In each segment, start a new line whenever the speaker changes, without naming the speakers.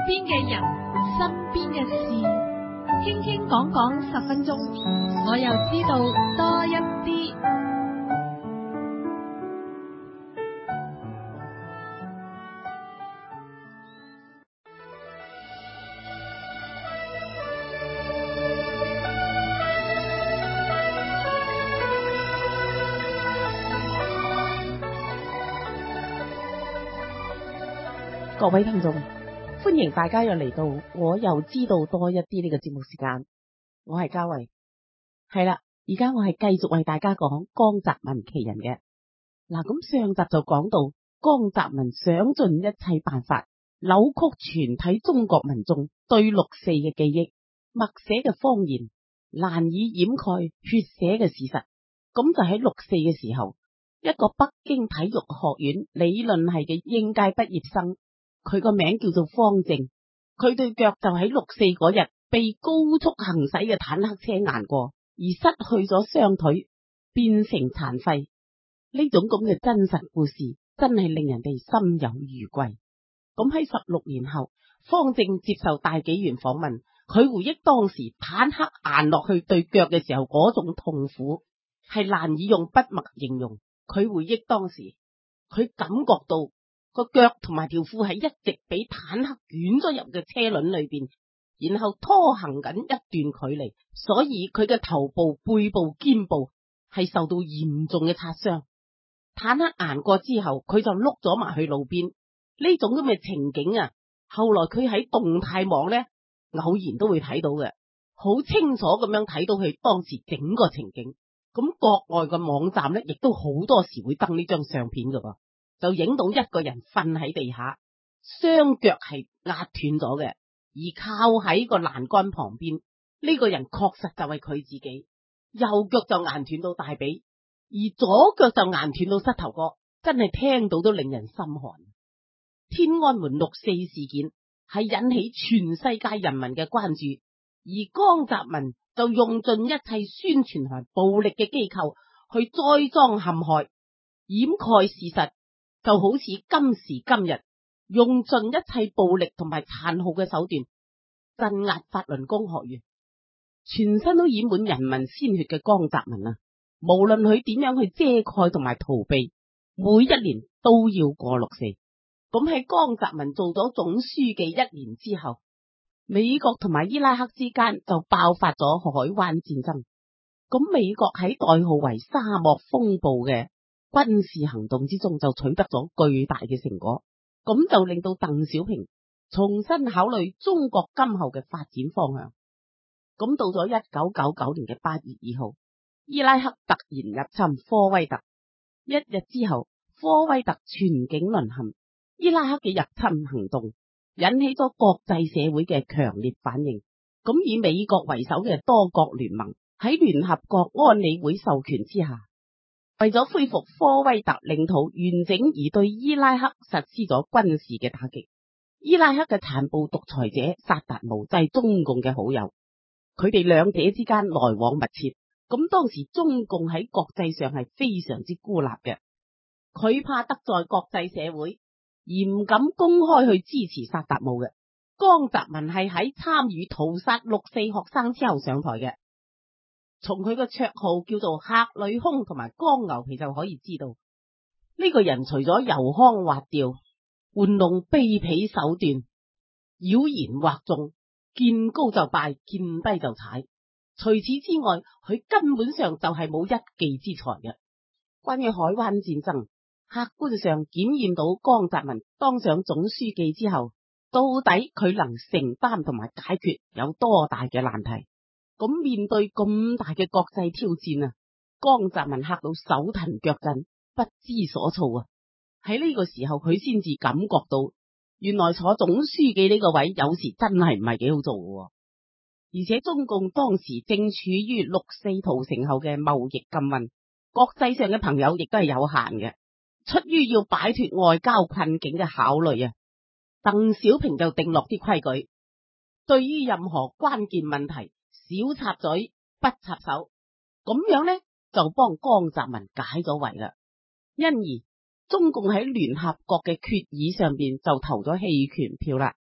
邊嘅人，身邊嘅事，傾傾講講10分鐘，我又知道多一啲。
各位聽眾，歡迎大家又嚟到我又知道多一啲呢個節目時間，我係嘉慧。係啦，而家我係繼續為大家講江澤民奇人嘅。嗱，咁上集就講到江澤民想盡一切辦法扭曲全體中國民眾對六四嘅記憶，默寫嘅謊言難以掩蓋血寫嘅事實。咁就喺六四嘅時候，一個北京體育學院理論系嘅應屆畢業生，佢個名叫做方正，佢對腳就喺六四嗰日被高速行駛嘅坦克車壓過，而失去咗雙腿，變成殘廢。呢種咁嘅真實故事真係令人哋心有餘悸。咁喺16年後，方正接受大紀元訪問，佢回憶當時坦克壓落去對腳嘅時候嗰種痛苦係難以用筆墨形容。佢回憶當時佢感覺到個腳同埋條褲係一直俾坦克捲咗入嘅車輪裏邊，然後拖行緊一段距離，所以佢嘅頭部、背部、肩部係受到嚴重嘅擦傷。坦克行過之後，佢就碌咗埋去路邊。呢種咁嘅情景啊，後來佢喺動態網呢偶然都會睇到嘅，好清楚咁樣睇到佢當時整個情景。咁國外嘅網站呢，亦都好多時會登呢張相片噶噃。就影到一個人瞓喺地下，雙腳係壓斷咗嘅，而靠喺個欄杆旁邊。呢個人確實就係佢自己，右腳就硬斷到大髀，而左腳就硬斷到膝頭哥，真係聽到都令人心寒。天安門六四事件係引起全世界人民嘅關注，而江澤民就用盡一切宣傳同埋暴力嘅機構去栽贓陷害，掩蓋事實。就好似今時今日用盡一切暴力同埋殘酷嘅手段鎮壓法輪功學員，全身都染滿人民鮮血嘅江澤民啊，無論佢點樣去遮蓋同埋逃避，每一年都要過六四。咁喺江澤民做咗總書記1年之後，美國同埋伊拉克之間就爆發咗海灣戰爭。咁美國喺代號為沙漠風暴嘅軍事行動之中就取得咗巨大嘅成果，咁就令到鄧小平重新考慮中國今後嘅發展方向。咁到咗1999年嘅8月2號，伊拉克突然入侵科威特，一日之後科威特全境淪陷。伊拉克嘅入侵行動引起咗國際社會嘅強烈反應，咁以美國為首嘅多國聯盟喺聯合國安理會授權之下，為咗恢復科威特領土完整而對伊拉克實施咗軍事嘅打擊。伊拉克嘅殘暴獨裁者薩達姆就係中共嘅好友，佢哋兩者之間來往密切。咁當時中共喺國際上係非常之孤立嘅，佢怕得罪國際社會，而唔敢公開去支持薩達姆嘅。江澤民係喺參與屠殺六四學生之後上台嘅。從佢個綽號叫做客里空同埋江牛皮就可以知道，呢個人除咗油腔滑調、玩弄卑鄙手段、妖言惑眾、見高就拜、見低就踩，除此之外，佢根本上就係冇一技之才嘅。關於海灣戰爭，客觀上檢驗到江澤民當上總書記之後，到底佢能承擔同埋解決有多大嘅難題。咁面對咁大嘅國際挑戰啊，江澤民嚇到手騰腳震，不知所措啊！喺呢個時候，佢先至感覺到，原來坐總書記呢個位有時真係唔係幾好做嘅。而且中共當時正處於六四屠城後嘅貿易禁運，國際上嘅朋友亦都係有限嘅。出於要擺脫外交困境嘅考慮啊，鄧小平就定落啲規矩，對於任何關鍵問題，少插嘴，不插手，咁樣呢就幫江澤民解咗圍啦。因而中共喺聯合國嘅決議上邊就投咗棄權票啦。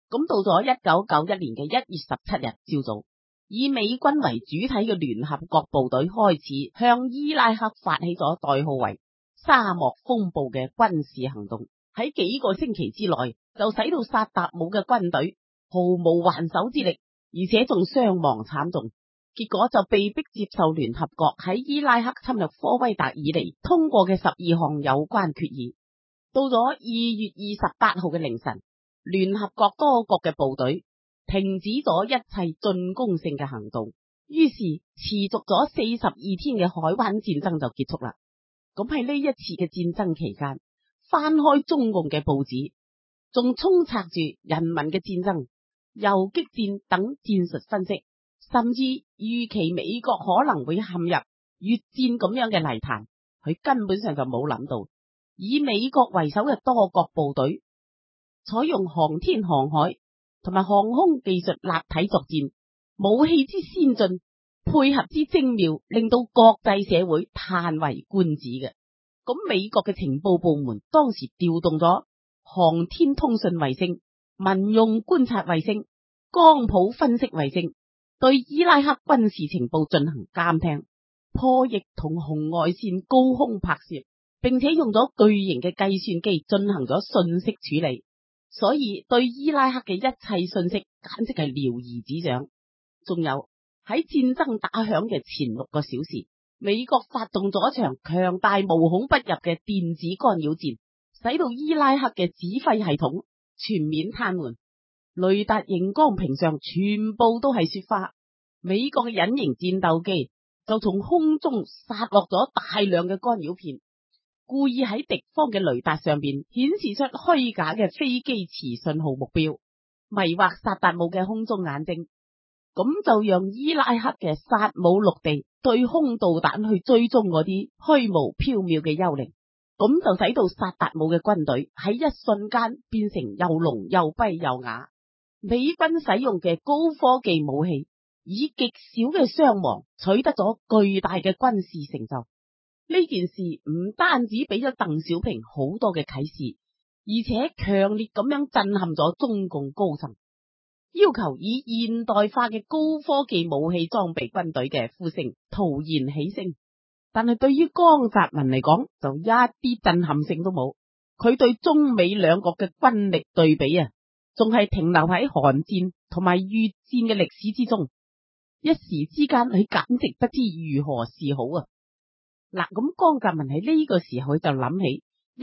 咁到咗1991年嘅1月17日朝早，以美軍為主體嘅聯合國部隊開始向伊拉克發起咗代號為沙漠風暴嘅軍事行動。喺幾個星期之內，就使到薩達姆嘅軍隊毫無還手之力，而且仲傷亡慘重。結果就被迫接受聯合國喺伊拉克侵入科威特以嚟通過嘅12項有關決議。到咗2月28號嘅凌晨，聯合國多國嘅部隊停止咗一切進攻性嘅行動，於是持續咗42天嘅海灣戰爭就結束啦。咁喺呢一次嘅戰爭期間，翻開中共嘅報紙，仲充斥住人民嘅戰爭、游擊戰等戰術分析，甚至預期美國可能會陷入越戰咁樣嘅泥潭。佢根本上就冇諗到，以美國為首嘅多國部隊採用航天航海同埋航空技術立體作戰，武器之先進，配合之精妙，令到國際社會嘆為觀止嘅。咁美國嘅情報部門當時調動咗航天通訊衛星、民用觀察衛星、光譜分析衛星，對伊拉克軍事情報進行監聽、破譯同紅外線高空拍攝，並且用咗巨型嘅計算機進行咗信息處理，所以對伊拉克嘅一切信息簡直係了如指掌。仲有喺戰爭打響嘅前6個小時，美國發動咗一場強大無孔不入嘅電子干擾戰，使到伊拉克嘅指揮系統全面癱瘓，雷達熒光屏上全部都係雪花。美國嘅隱形戰鬥機就從空中殺落咗大量嘅干擾片，故意喺敵方嘅雷達上邊顯示出虛假嘅飛機磁信號目標，迷惑薩達姆嘅空中眼睛。咁就讓伊拉克嘅薩姆陸地對空導彈去追蹤嗰啲虛無縹緲嘅幽靈，咁就使到薩達姆嘅軍隊喺一瞬間變成又聾又跛又啞。美軍使用嘅高科技武器，以極少嘅傷亡取得咗巨大嘅軍事成就。呢件事唔單止俾咗鄧小平好多嘅啟示，而且強烈咁樣震撼咗中共高層，要求以現代化嘅高科技武器裝備軍隊嘅呼聲突然起升。但係對於江澤民嚟講，就一啲震撼性都冇。佢對中美兩國嘅軍力對比啊，仲係停留喺韓戰同埋越戰嘅歷史之中，一時之間佢簡直不知如何是好啊！嗱，咁江澤民喺呢個時候佢就諗起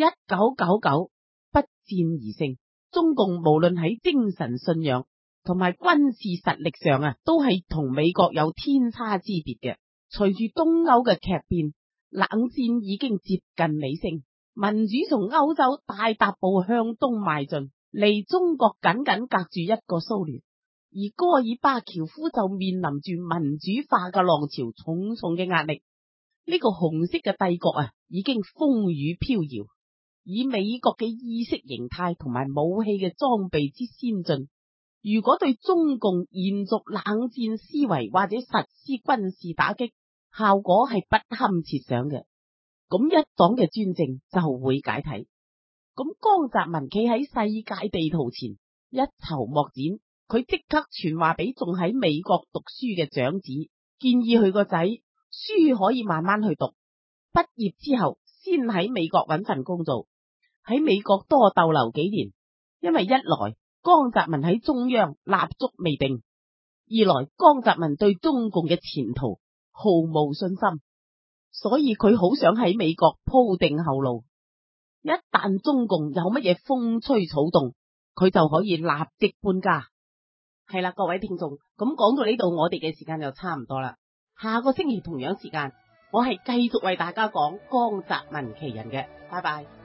1999不戰而勝，中共無論喺精神信仰同埋軍事實力上啊，都係同美國有天差之別嘅。隨住東歐嘅劇變，冷戰已經接近尾聲，民主從歐洲大踏步向東邁進，離中國僅僅隔住一個蘇聯，而戈爾巴喬夫就面臨住民主化嘅浪潮重重嘅壓力。呢個紅色嘅帝國啊，已經風雨飄搖，以美國嘅意識形態同埋武器嘅裝備之先進，如果對中共延續冷戰思維或者實施軍事打擊，效果係不堪設想嘅。咁一黨嘅專政就會解體。咁江澤民企喺世界地圖前一籌莫展，佢即刻傳話俾仲喺美國讀書嘅長子，建議佢個仔書可以慢慢去讀，畢業之後先喺美國揾份工作，喺美國多逗留幾年。因為一來江澤民喺中央立足未定，二來江澤民對中共嘅前途毫無信心，所以佢好想喺美國鋪定後路。一旦中共有乜嘢風吹草動，佢就可以立即搬家。係啦，各位聽眾，咁講到呢度，我哋嘅時間就差唔多啦。下個星期同樣時間，我係繼續為大家講江澤民奇人嘅，拜拜。